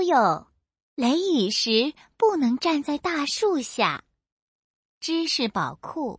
悠悠，雷雨时不能站在大树下。知识宝库。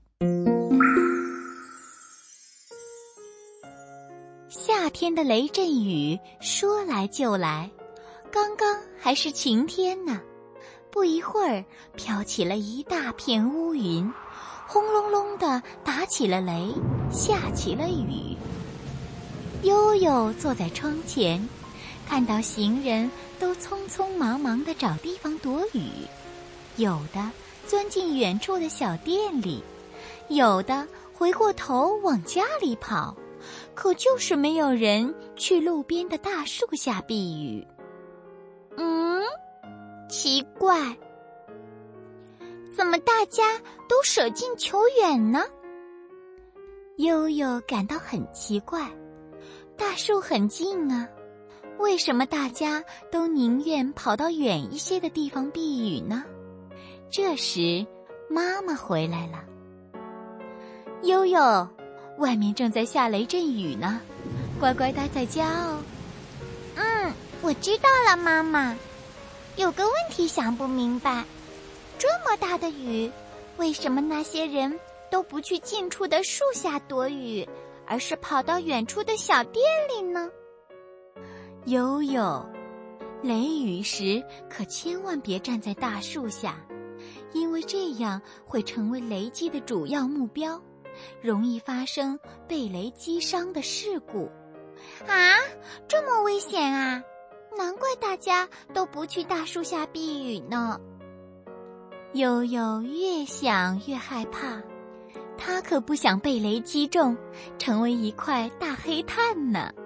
夏天的雷阵雨说来就来，刚刚还是晴天呢，不一会儿飘起了一大片乌云，轰隆隆地打起了雷，下起了雨。悠悠坐在窗前，看到行人都匆匆忙忙地找地方躲雨，有的钻进远处的小店里，有的回过头往家里跑，可就是没有人去路边的大树下避雨。奇怪，怎么大家都舍近求远呢？悠悠感到很奇怪，大树很近啊，为什么大家都宁愿跑到远一些的地方避雨呢？这时妈妈回来了。悠悠，外面正在下雷阵雨呢，乖乖待在家哦。 我知道了，妈妈。有个问题想不明白，这么大的雨，为什么那些人都不去近处的树下躲雨，而是跑到远处的小店里呢？ 悠悠，雷雨时可千万别站在大树下，因为这样会成为雷击的主要目标，容易发生被雷击伤的事故。 啊，这么危险啊！难怪大家都不去大树下避雨呢。 悠悠越想越害怕，他可不想被雷击中，成为一块大黑炭呢。